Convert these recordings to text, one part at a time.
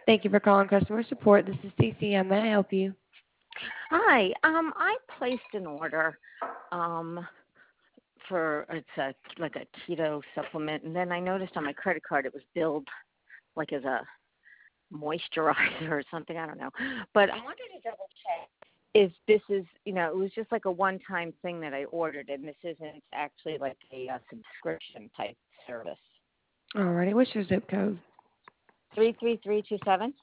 Thank you for calling customer support. This is Cece. How may I help you? Hi. I placed an order for like a keto supplement, and then I noticed on my credit card it was billed like as a moisturizer or something. I don't know, but I wanted to double check if this is, it was just like a one-time thing that I ordered, and this isn't actually like a subscription type service. Alrighty. What's your zip code? 33327.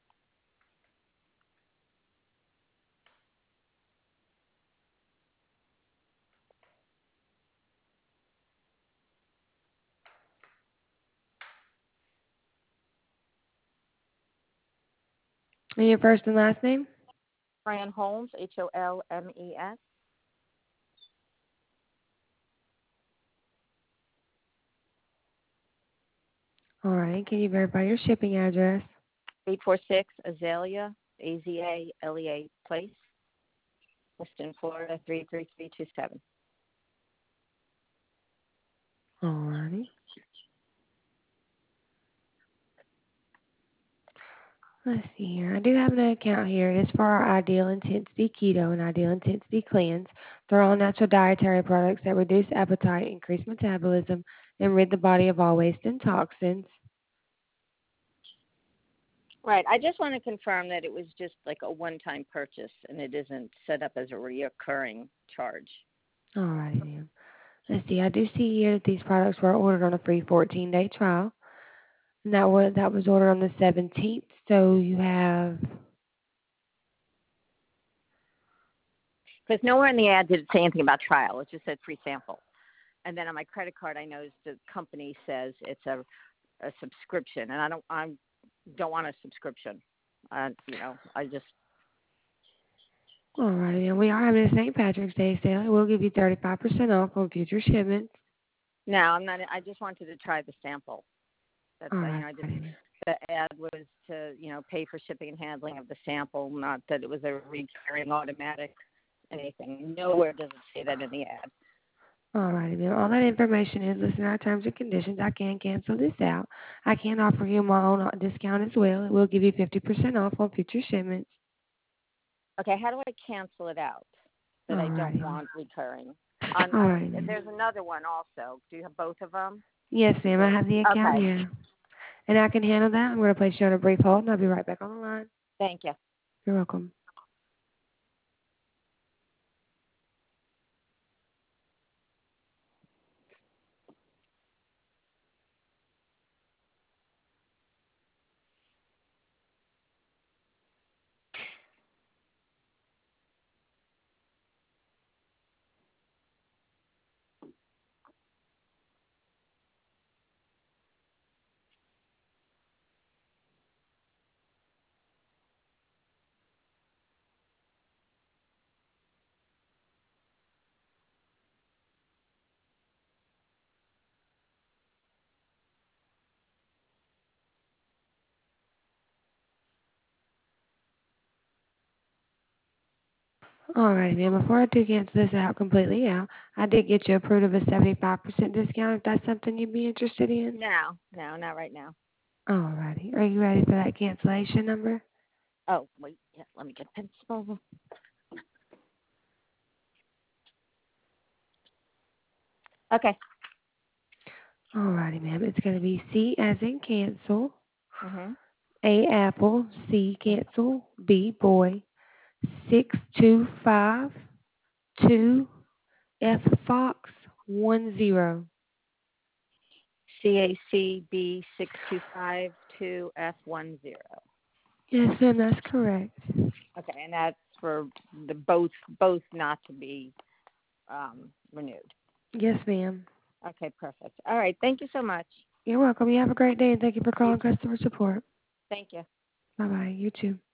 And your first and last name? Fran Holmes, Holmes. Alright. Can you verify your shipping address? 846 Azalea, Azalea Place, Weston, Florida, 33327. Alrighty. Let's see here. I do have an account here. It is for our Ideal Intensity Keto and Ideal Intensity Cleanse. They're all natural dietary products that reduce appetite, increase metabolism, and rid the body of all waste and toxins. Right. I just want to confirm that it was just like a one-time purchase and it isn't set up as a reoccurring charge. Alrighty, ma'am. Let's see. I do see here that these products were ordered on a free 14-day trial. And that was ordered on the 17th. So you have. Because nowhere in the ad did it say anything about trial. It just said free sample. And then on my credit card, I noticed the company says it's a subscription, and I don't want a subscription. I just. Alrighty, and we are having a St. Patrick's Day sale. We'll give you 35% off on future shipments. No, I'm not. I just wanted to try the sample. That's Alright. the ad was to pay for shipping and handling of the sample, not that it was a recurring automatic anything. Nowhere does it say that in the ad. Alrighty, ma'am. All that information is listed in our terms and conditions. I can cancel this out. I can offer you my own discount as well. We'll give you 50% off on future shipments. Okay, how do I cancel it out that I don't want recurring? Alrighty. There's another one also. Do you have both of them? Yes, ma'am. I have the account Okay. here. And I can handle that. I'm going to place you on a brief hold, and I'll be right back on the line. Thank you. You're welcome. All right, ma'am. Before I do cancel this out completely out, I did get you approved of a 75% discount if that's something you'd be interested in. No, not right now. All righty. Are you ready for that cancellation number? Oh, wait. Yeah, let me get a pencil. Okay. All righty, ma'am. It's going to be C as in cancel, Mhm. A apple, C cancel, B boy, 6252 F fox 10. CACB 6252F10. Yes, ma'am. That's correct. Okay, and that's for the both not to be renewed. Yes, ma'am. Okay, perfect. All right, thank you so much. You're welcome. You have a great day, and thank you for You calling too. customer support. Thank you. Bye-bye. You too.